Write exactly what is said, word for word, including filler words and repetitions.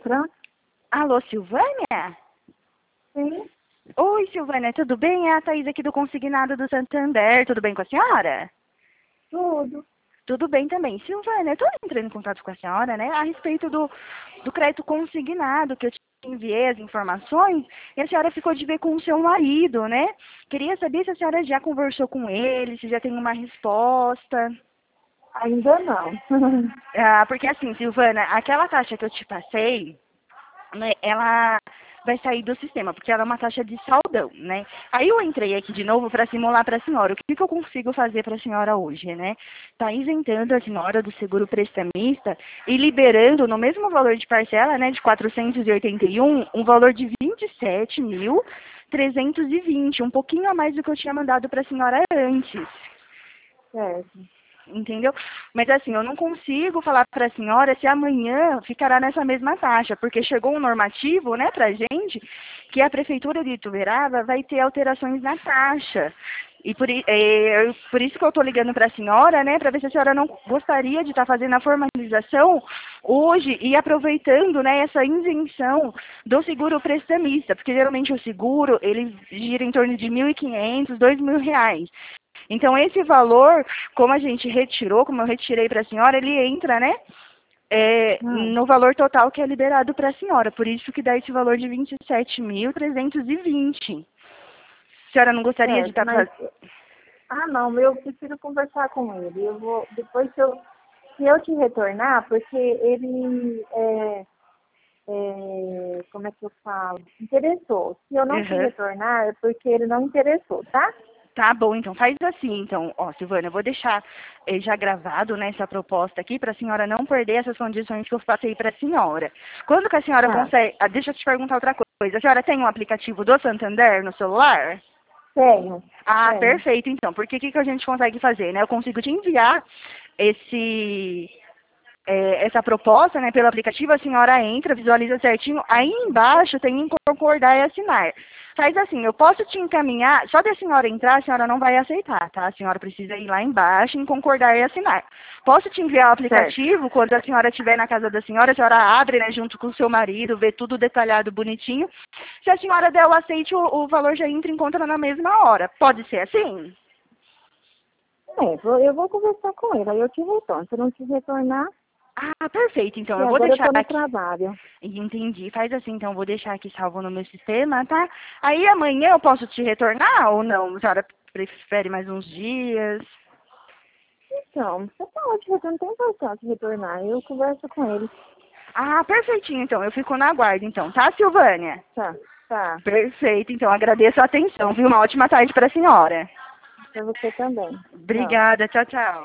França. Alô, Silvânia? Sim, Oi, Silvânia, tudo bem? É a Thaís aqui do Consignado do Santander. Tudo bem com a senhora? tudo. Tudo bem também. Silvânia, eu estou entrando em contato com a senhora, né, a respeito do, do crédito consignado, que eu te enviei as informações, e a senhora ficou de ver com o seu marido, né? Queria saber se a senhora já conversou com ele, se já tem uma resposta. Ainda não. Ah, porque assim, Silvana, aquela taxa que eu te passei, né, ela vai sair do sistema, porque ela é uma taxa de saldão, né? Aí eu entrei aqui de novo para simular para a senhora. O que, que eu consigo fazer para a senhora hoje, né? Tá isentando a senhora do seguro prestamista e liberando no mesmo valor de parcela, né, de quatrocentos e oitenta e um, um valor de vinte e sete mil trezentos e vinte, um pouquinho a mais do que eu tinha mandado para a senhora antes. Certo. Entendeu? Mas assim, eu não consigo falar para a senhora se amanhã ficará nessa mesma taxa, porque chegou um normativo, né, pra gente, que a Prefeitura de Ituverava vai ter alterações na taxa. E por, i- é, por isso que eu estou ligando para a senhora, né, para ver se a senhora não gostaria de estar fazendo a formalização hoje e aproveitando, né, essa isenção do seguro prestamista, porque geralmente o seguro, ele gira em torno de mil e quinhentos, dois mil reais. Então, esse valor, como a gente retirou, como eu retirei para a senhora, ele entra, né, é, Hum, no valor total que é liberado para a senhora. Por isso que dá esse valor de vinte e sete mil trezentos e vinte. A senhora não gostaria de certo, estar mas... fazendo... Ah, não, eu preciso conversar com ele. Eu vou... Depois que eu... Se eu te retornar, porque ele... É, é, como é que eu falo? Interessou. Se eu não te Uhum. retornar, é porque ele não interessou, tá? Tá bom, então faz assim, então, ó, Silvana, eu vou deixar eh, já gravado, né, essa proposta aqui para a senhora não perder essas condições que eu passei para a senhora. Quando que a senhora Tá. consegue... Ah, deixa eu te perguntar outra coisa. A senhora tem um aplicativo do Santander no celular? Tenho. Ah, Tenho. perfeito, então. Porque o que, que a gente consegue fazer, né? Eu consigo te enviar esse, é, essa proposta, né, pelo aplicativo, a senhora entra, visualiza certinho, aí embaixo tem em concordar e assinar. Faz assim, eu posso te encaminhar, só da senhora entrar, a senhora não vai aceitar, tá? A senhora precisa ir lá embaixo em concordar e assinar. Posso te enviar o Certo. aplicativo, quando a senhora estiver na casa da senhora, a senhora abre, né, junto com o seu marido, vê tudo detalhado, bonitinho. Se a senhora der o aceite, o, o valor já entra em conta na mesma hora. Pode ser assim? É, vou- eu vou conversar com ele, aí eu te retorno. Se eu não te retornar, Ah, perfeito. Então, e eu vou agora eu deixar tô no aqui. trabalho. Entendi. Faz assim, então, eu vou deixar aqui salvo no meu sistema, tá? Aí amanhã eu posso te retornar ou não? A senhora prefere mais uns dias? Então, você pode retornar, não tem importância retornar. Eu converso com ele. Ah, perfeitinho, então. Eu fico na guarda, então, tá, Silvânia? Tá, tá. Perfeito. Então, agradeço a atenção, viu? Uma ótima tarde para a senhora. Pra você também. Tchau. Obrigada. Tchau, tchau.